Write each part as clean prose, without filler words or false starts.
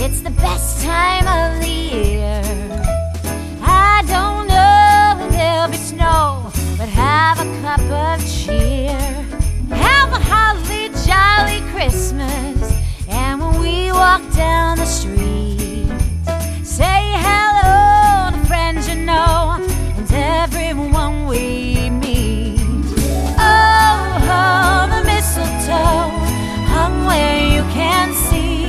It's the best time of the year. I don't know when there'll be snow, but have a cup of cheer. Have a holly jolly Christmas, and when we walk down the street, say hello to friends you know and everyone we meet. Oh, the mistletoe hung where you can see.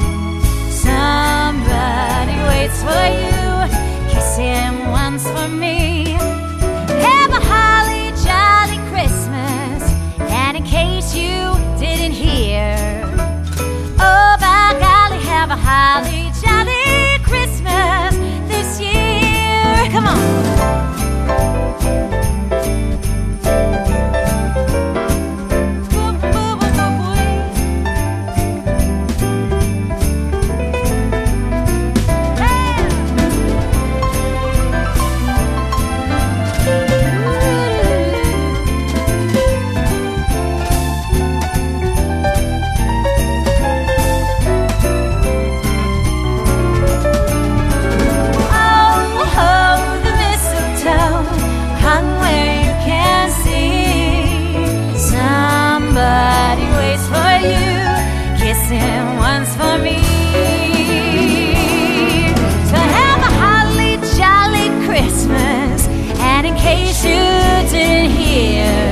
Somebody waits for you, kiss him once for me. Have a holly jolly Christmas, and in case you didn't hear, oh by golly, have a holly jolly Christmas this year. Come on. Once for me. So have a holly jolly Christmas, and in case you didn't hear,